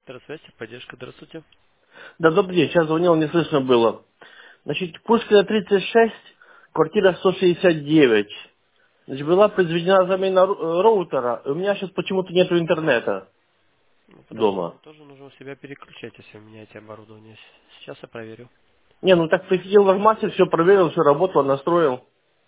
Связи, поддержка, здравствуйте. Да, добрый день. Сейчас звонил, не слышно было. Значит, Пушкина 36, квартира 169. Значит, была произведена замена роутера. И у меня сейчас почему-то нет интернета Ну, подождите, дома. вам тоже нужно у себя переключать, если вы меняете оборудование. Сейчас я проверю. Не, ну так посидел ваш мастер, все проверил, все работало, настроил.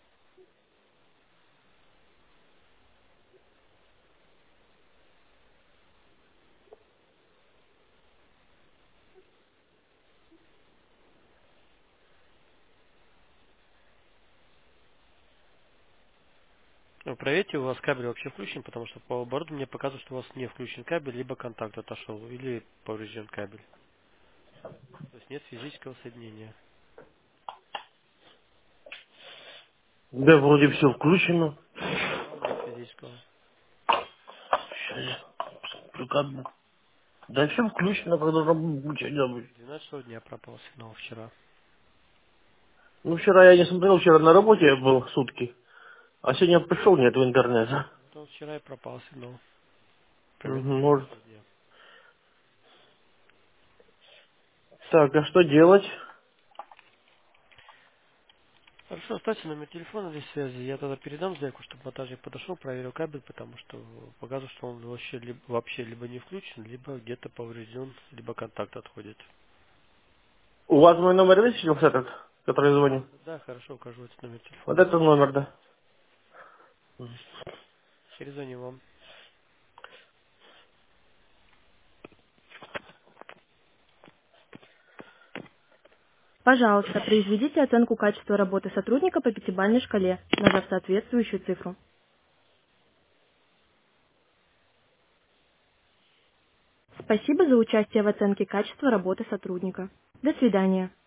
Ну, проверьте, у вас кабель вообще включен, потому что по оборудованию мне показывает, что у вас не включен кабель, либо контакт отошел, или поврежден кабель. То есть нет физического соединения. Да, вроде все включено. Да, нет физического. Сейчас я посмотрю, как бы. Да, все включено, когда работать. 12 дня пропал сигнал вчера. Ну, вчера я не смотрел, вчера на работе я был сутки. А сегодня пришел, нет интернета. Вот вчера и пропал сигнал. Примерно Мгм, может. 12 дня. Так, а что делать? Хорошо, оставьте номер телефона для связи. Я тогда передам заявку, чтобы монтажник подошел, проверил кабель, потому что показывает, что он вообще либо не включен, либо где-то поврежден, либо контакт отходит. У вас мой номер высветился этот, который я звоню? Да, хорошо, укажу этот номер Вот телефона. это номер, да. Перезвоню вам. Пожалуйста, произведите оценку качества работы сотрудника по пятибалльной шкале, нажав соответствующую цифру. Спасибо за участие в оценке качества работы сотрудника. До свидания.